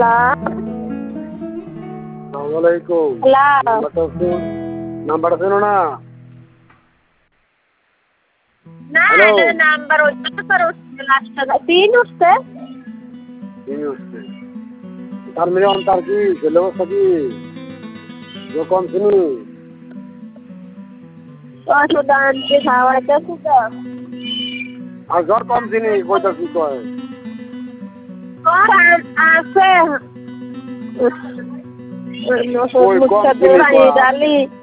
আসসালামালাইকুম। নাম্বারটা ছিল না? না হ্যালো, এটা নাম্বার ওই নাম্বার উঠছে লাস্টটা 3 উঠছে। তিনি হচ্ছে তার মেয়ে অন্তর কি ছেলে অবস্থা কি কম চিনি ওষুধ আনতে খাওয়াইতেছি তো। আর জ্বর কম চিনি কইতা কি কয় আছে ওষুধ কই কম মুখটা চিনি দিয়ে কয় ডালি